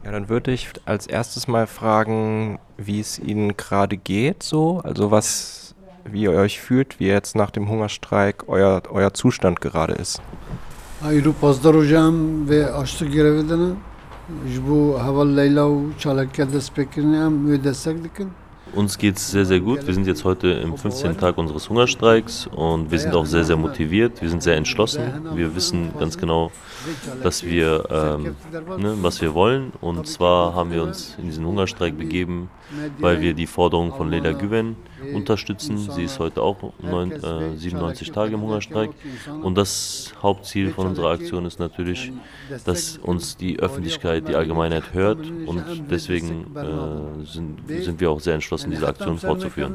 Ja, dann würde ich als erstes mal fragen, wie es Ihnen gerade geht, so. Also wie ihr euch fühlt, wie jetzt nach dem Hungerstreik euer Zustand gerade ist. ایرو 15 روزم و آشتی گرفتن جبو حوال لیلا و چالکه دست بکرنی هم و دستک دکن. Uns geht es sehr, sehr gut. Wir sind jetzt heute im 15. Tag unseres Hungerstreiks und wir sind auch sehr, sehr motiviert. Wir sind sehr entschlossen. Wir wissen ganz genau, dass was wir wollen. Und zwar haben wir uns in diesen Hungerstreik begeben, weil wir die Forderung von Leyla Güven unterstützen. Sie ist heute auch 97 Tage im Hungerstreik. Und das Hauptziel von unserer Aktion ist natürlich, dass uns die Öffentlichkeit, die Allgemeinheit hört. Und deswegen sind wir auch sehr entschlossen, diese Aktion fortzuführen.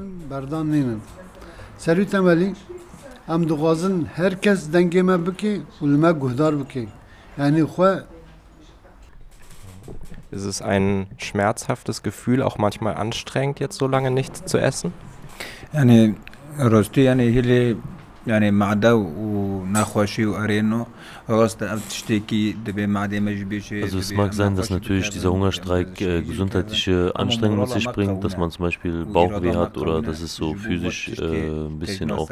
هم دخوازن هر کس دنگی ما بکی و لما گهدار بکی یعنی خواه. Ist es ein schmerzhaftes Gefühl, auch manchmal anstrengend, jetzt so lange nichts zu essen? يعني راستی یعنی هیلی یعنی معده و نخواشی و ارینو راست تشتکی دبی معده مجبیشه. Also es mag sein, dass natürlich dieser Hungerstreik gesundheitliche Anstrengungen mit sich bringt, dass man zum Beispiel Bauchweh hat oder dass es so physisch ein bisschen auch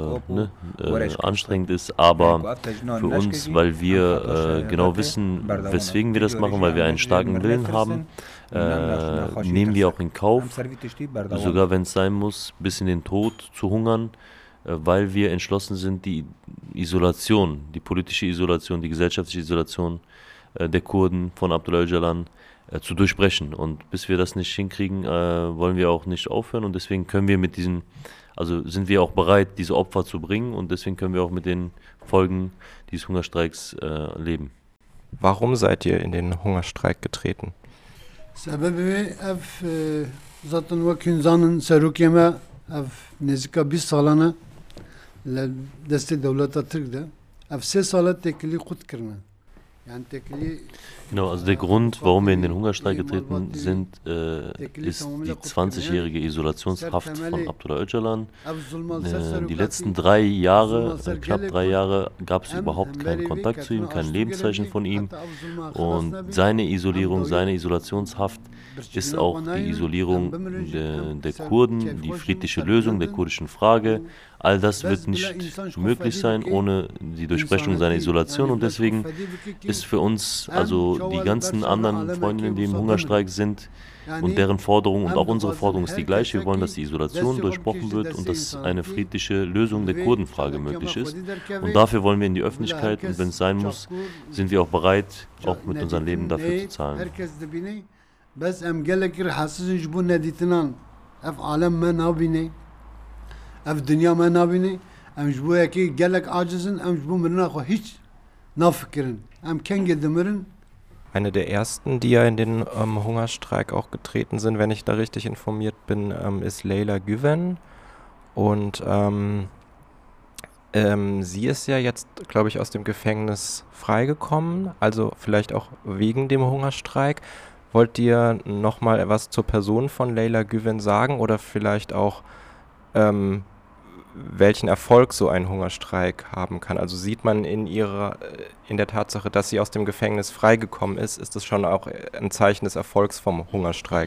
anstrengend ist, aber für uns, weil wir genau wissen, weswegen wir das machen, weil wir einen starken Willen haben, nehmen wir auch in Kauf, sogar wenn es sein muss, bis in den Tod zu hungern, weil wir entschlossen sind, die Isolation, die politische Isolation, die gesellschaftliche Isolation der Kurden von Abdullah Öcalan zu durchbrechen. Und bis wir das nicht hinkriegen, wollen wir auch nicht aufhören und deswegen können wir sind wir auch bereit, diese Opfer zu bringen und deswegen können wir auch mit den Folgen dieses Hungerstreiks leben. Warum seid ihr in den Hungerstreik getreten? سبب zaten وكن زانن سروكيما نزكا 20 سالانه دست دولت ترک ده 3 سال تکلی خود کردن. Genau, also der Grund, warum wir in den Hungerstreik getreten sind, ist die 20-jährige Isolationshaft von Abdullah Öcalan. Die letzten 3 Jahre, knapp 3 Jahre, gab es überhaupt keinen Kontakt zu ihm, kein Lebenszeichen von ihm. Und seine Isolierung, seine Isolationshaft ist auch die Isolierung der Kurden, die friedliche Lösung der kurdischen Frage. All das wird nicht möglich sein ohne die Durchbrechung seiner Isolation und deswegen ist für uns, also die ganzen anderen Freundinnen, die im Hungerstreik sind und deren Forderung und auch unsere Forderung ist die gleiche. Wir wollen, dass die Isolation durchbrochen wird und dass eine friedliche Lösung der Kurdenfrage möglich ist. Und dafür wollen wir in die Öffentlichkeit und wenn es sein muss, sind wir auch bereit, auch mit unserem Leben dafür zu zahlen. اف دنیا ما نبینه ام جبو یکی گلک عاجزن ام جبو مرنا خو هیچ نافکرن ام کنگ دمرن. Eine der ersten, die ja in den Hungerstreik auch getreten sind, wenn ich da richtig informiert bin, ist Leyla Güven. Und sie ist ja jetzt, glaube ich, aus dem Gefängnis freigekommen, also vielleicht auch wegen dem Hungerstreik. Wollt ihr nochmal was zur Person von Leyla Güven sagen oder vielleicht auch welchen Erfolg so ein Hungerstreik haben kann? Also sieht man in der Tatsache, dass sie aus dem Gefängnis freigekommen ist das schon auch ein Zeichen des Erfolgs vom Hungerstreik?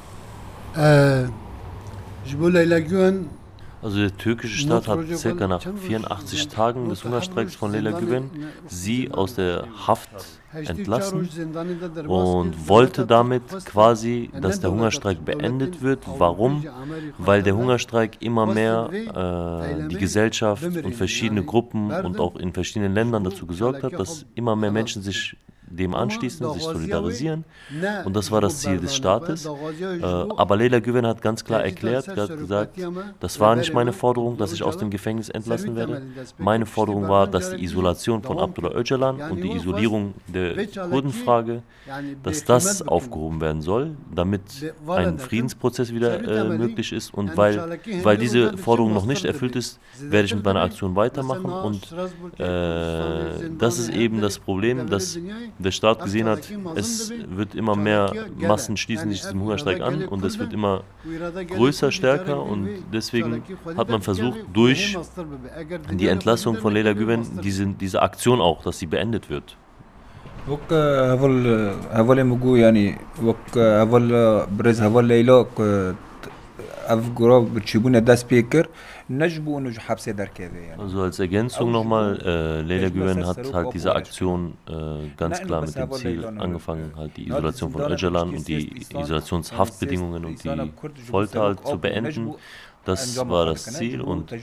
Also der türkische Staat hat circa nach 84 Tagen des Hungerstreiks von Leyla Güven sie aus der Haft entlassen und wollte damit quasi, dass der Hungerstreik beendet wird. Warum? Weil der Hungerstreik immer mehr die Gesellschaft und verschiedene Gruppen und auch in verschiedenen Ländern dazu gesorgt hat, dass immer mehr Menschen sich dem anschließen, sich solidarisieren und das war das Ziel des Staates. Aber Leyla Güven hat ganz klar erklärt, hat gesagt, das war nicht meine Forderung, dass ich aus dem Gefängnis entlassen werde. Meine Forderung war, dass die Isolation von Abdullah Öcalan und die Isolierung der Kurdenfrage, dass das aufgehoben werden soll, damit ein Friedensprozess wieder möglich ist und weil diese Forderung noch nicht erfüllt ist, werde ich mit meiner Aktion weitermachen und das ist eben das Problem, dass der Staat gesehen hat, es wird immer mehr Massen schließen sich diesem Hungerstreik an und es wird immer größer, stärker und deswegen hat man versucht, durch die Entlassung von Leyla Güven diese Aktion auch, dass sie beendet wird. وك هفول مجو يعني وك هفول برز هفول ليلى أفجرا بتشيبونا ده سبيكر نجبو نج حبسة در كذا يعني. Also als Ergänzung nochmal, Leyla Güven hat halt diese Aktion ganz klar mit dem Ziel angefangen, halt die Isolation von Öcalan und die Isolationshaftbedingungen und die Folter halt zu beenden. Das war das Ziel und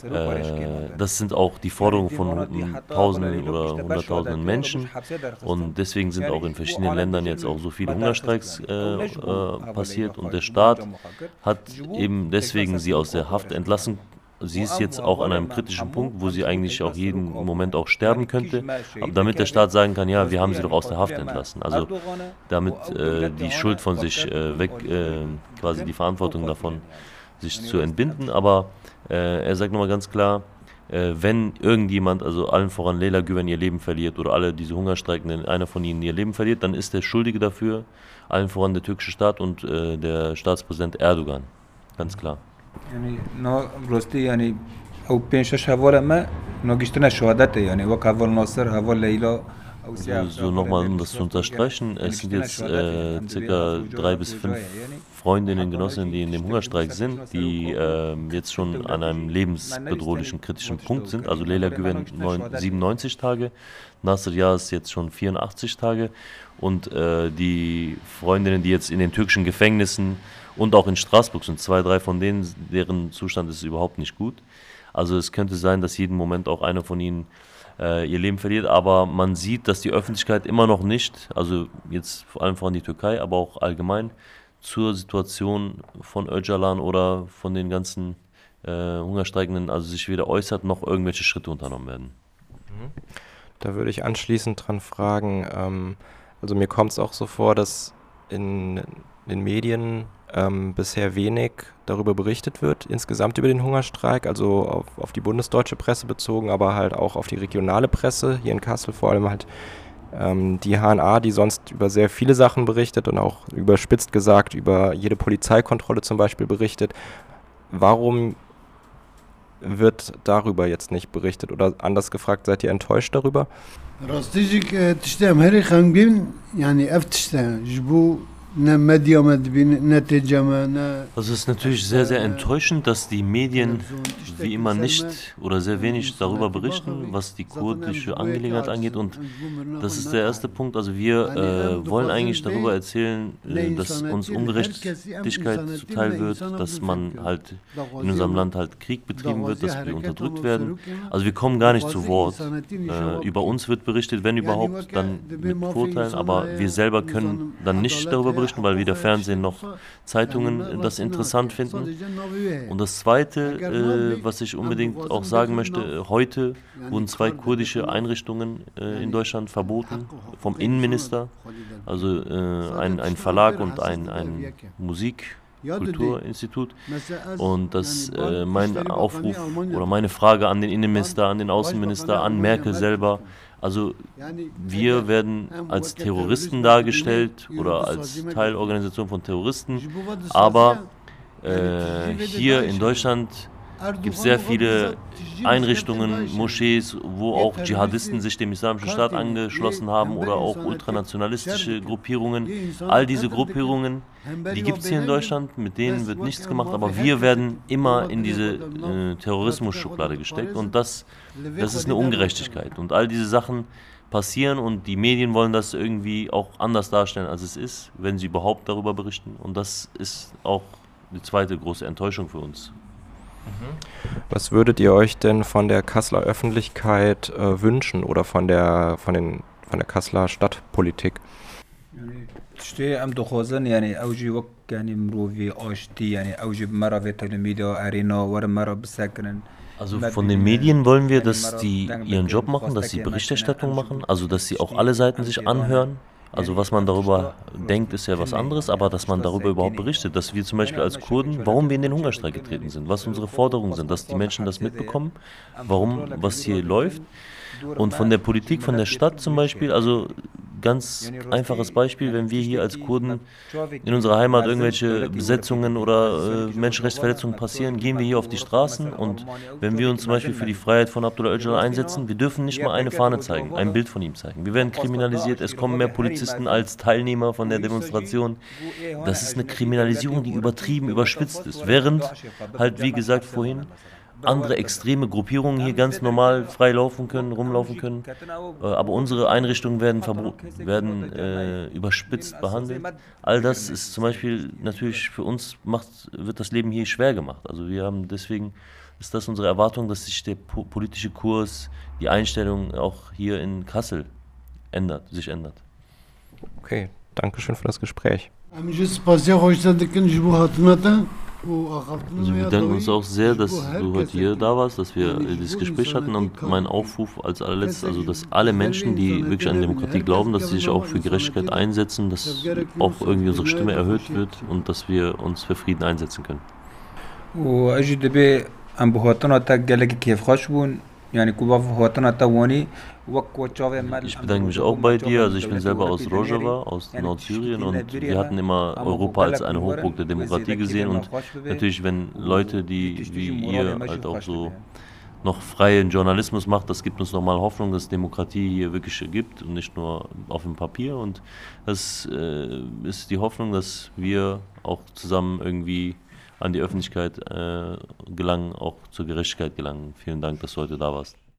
das sind auch die Forderungen von Tausenden oder Hunderttausenden Menschen und deswegen sind auch in verschiedenen Ländern jetzt auch so viele Hungerstreiks passiert und der Staat hat eben deswegen sie aus der Haft entlassen. Sie ist jetzt auch an einem kritischen Punkt, wo sie eigentlich auch jeden Moment auch sterben könnte, aber damit der Staat sagen kann, ja, wir haben sie doch aus der Haft entlassen. Also damit die Schuld von sich weg, quasi die Verantwortung davon sich zu entbinden, aber er sagt nochmal ganz klar, wenn irgendjemand, also allen voran Leyla Güven ihr Leben verliert oder alle diese Hungerstreikenden, einer von ihnen ihr Leben verliert, dann ist der Schuldige dafür, allen voran der türkische Staat und der Staatspräsident Erdogan, ganz klar. يعني نا راستی یعنی او 5-6 هوار ما نگشتن شهادت یعنی وقت هوار ناصر هوار لیلا. So nochmal, um das zu unterstreichen, es sind jetzt circa 3 bis 5 Freundinnen, Genossinnen, die in dem Hungerstreik sind, die jetzt schon an einem lebensbedrohlichen, kritischen Punkt sind. Also Leyla Güven 97 Tage, Nasir Yaz jetzt schon 84 Tage und die Freundinnen, die jetzt in den türkischen Gefängnissen und auch in Straßburg sind, 2, 3 von denen, deren Zustand ist überhaupt nicht gut. Also es könnte sein, dass jeden Moment auch einer von ihnen ihr Leben verliert, aber man sieht, dass die Öffentlichkeit immer noch nicht, also jetzt vor allem von die Türkei, aber auch allgemein zur Situation von Öcalan oder von den ganzen Hungerstreikenden, also sich weder äußert, noch irgendwelche Schritte unternommen werden. Da würde ich anschließend dran fragen, also mir kommt es auch so vor, dass in den Medien bisher wenig darüber berichtet wird, insgesamt über den Hungerstreik, also auf die bundesdeutsche Presse bezogen, aber halt auch auf die regionale Presse, hier in Kassel vor allem halt die HNA, die sonst über sehr viele Sachen berichtet und auch überspitzt gesagt über jede Polizeikontrolle zum Beispiel berichtet. Warum wird darüber jetzt nicht berichtet? Oder anders gefragt, seid ihr enttäuscht darüber? Also es ist natürlich sehr, sehr enttäuschend, dass die Medien wie immer nicht oder sehr wenig darüber berichten, was die kurdische Angelegenheit angeht. Und das ist der erste Punkt. Also wir wollen eigentlich darüber erzählen, dass uns Ungerechtigkeit zuteil wird, dass man halt in unserem Land halt Krieg betrieben wird, dass wir unterdrückt werden. Also wir kommen gar nicht zu Wort. Über uns wird berichtet, wenn überhaupt, dann mit Vorteilen, aber wir selber können dann nicht darüber berichten, weil weder Fernsehen noch Zeitungen das interessant finden. Und das Zweite, was ich unbedingt auch sagen möchte, heute wurden 2 kurdische Einrichtungen in Deutschland verboten vom Innenminister, also ein Verlag und ein Kulturinstitut. Und das mein Aufruf oder meine Frage an den Innenminister, an den Außenminister, an Merkel selber. Also wir werden als Terroristen dargestellt oder als Teilorganisation von Terroristen, aber hier in Deutschland gibt es sehr viele Einrichtungen, Moschees, wo auch Dschihadisten sich dem Islamischen Staat angeschlossen haben oder auch ultranationalistische Gruppierungen. All diese Gruppierungen, die gibt es hier in Deutschland, mit denen wird nichts gemacht, aber wir werden immer in diese Terrorismus-Schublade gesteckt und das ist eine Ungerechtigkeit. Und all diese Sachen passieren und die Medien wollen das irgendwie auch anders darstellen, als es ist, wenn sie überhaupt darüber berichten. Und das ist auch die zweite große Enttäuschung für uns. Was würdet ihr euch denn von der Kasseler Öffentlichkeit wünschen oder von der Kasseler Stadtpolitik? تشتي ام دخوازن يعني اوجي وقت يعني مروفي اشتي يعني اوجي مرة في تلميذ ارينا ور مرة بسكنن. Also von den Medien wollen wir, dass die ihren Job machen, dass sie Berichterstattung machen, also dass sie auch alle Seiten sich anhören. Also was man darüber denkt, ist ja was anderes, aber dass man darüber überhaupt berichtet, dass wir zum Beispiel als Kurden, warum wir in den Hungerstreik getreten sind, was unsere Forderungen sind, dass die Menschen das mitbekommen, warum, was hier läuft. Und von der Politik, von der Stadt zum Beispiel, also ganz einfaches Beispiel, wenn wir hier als Kurden in unserer Heimat irgendwelche Besetzungen oder Menschenrechtsverletzungen passieren, gehen wir hier auf die Straßen und wenn wir uns zum Beispiel für die Freiheit von Abdullah Öcalan einsetzen, wir dürfen nicht mal eine Fahne zeigen, ein Bild von ihm zeigen. Wir werden kriminalisiert, es kommen mehr Polizisten als Teilnehmer von der Demonstration. Das ist eine Kriminalisierung, die übertrieben, überspitzt ist. Während halt, wie gesagt vorhin, andere extreme Gruppierungen hier ganz normal frei laufen können, rumlaufen können, aber unsere Einrichtungen werden verboten, werden überspitzt behandelt. All das ist zum Beispiel natürlich für uns wird das Leben hier schwer gemacht. Also wir haben deswegen ist das unsere Erwartung, dass sich der politische Kurs, die Einstellung auch hier in Kassel sich ändert. Okay, danke schön für das Gespräch. Also wir danken uns auch sehr, dass du heute hier da warst, dass wir dieses Gespräch hatten und mein Aufruf als allerletztes, also dass alle Menschen, die wirklich an Demokratie glauben, dass sie sich auch für Gerechtigkeit einsetzen, dass auch irgendwie unsere Stimme erhöht wird und dass wir uns für Frieden einsetzen können. Ich bedanke mich auch bei dir, also ich bin selber aus Rojava, aus Nordsyrien und wir hatten immer Europa als eine Hochburg der Demokratie gesehen und natürlich, wenn Leute, die wie ihr halt auch so noch freien Journalismus macht, das gibt uns nochmal Hoffnung, dass es Demokratie hier wirklich gibt und nicht nur auf dem Papier und das ist die Hoffnung, dass wir auch zusammen irgendwie an die Öffentlichkeit gelangen, auch zur Gerechtigkeit gelangen. Vielen Dank, dass du heute da warst.